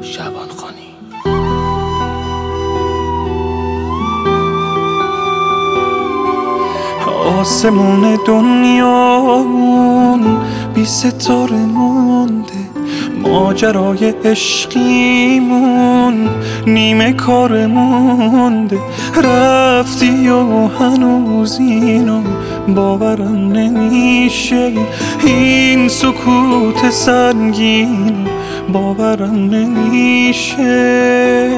شعبانخانی. آسمون دنیامون بی ستاره مونده، ماجرای عشقیمون نیمه کار مونده. رفتی و هنوز اینو باورم نمیشه، این سکوت سنگین باورم نمیشه.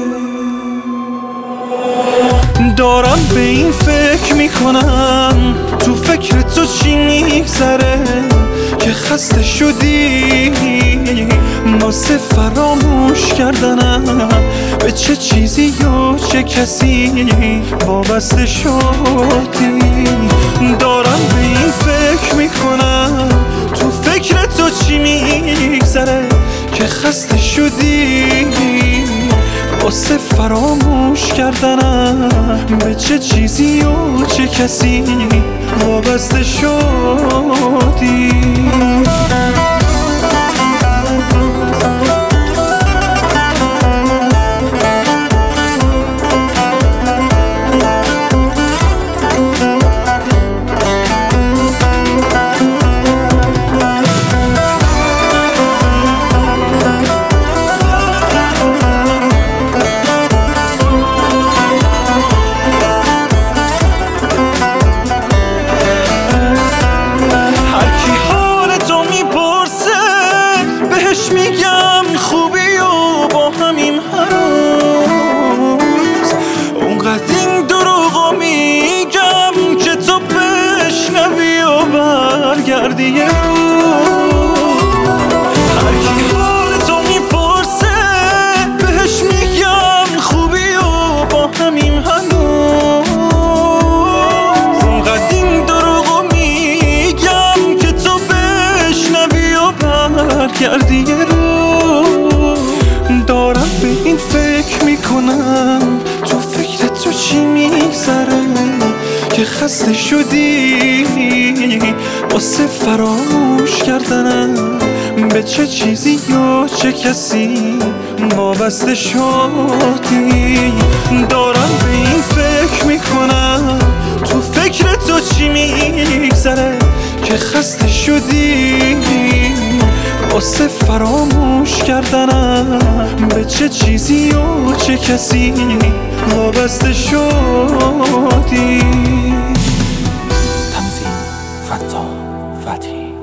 دارم به این فکر میکنم تو فکر تو چی میگذره که خسته شدی واسه فراموش کردنم به چه چیزی یا چه کسی وابسته شدی. دارم به این فکر میکنم تو فکر تو چی میگذره که خسته شدی واسه فراموش کردنم به چه چیزی و چه کسی وابسته شدی. میگم خوبی و با همیم هنوز اونقدر این دروغو میگم که تو بشنوی و برگردی یه روز. هر کی حال تو میپرسه بهش میگم خوبی و با همیم هنوز اونقدر این دروغو میگم که تو بشنوی و برگردی یه روز. دارم به این فکر میکنم تو فکر تو چی میگذره که خسته شدی واسه فراموش کردنم به چه چیزی یا چه کسی وابسته شدی. دارم به این فکر میکنم تو فکر تو چی میگذره که خسته شدی واسه فراموش کردنم به چه چیزی و چه کسی وابسته شدی. تنظیم فتا فتحی.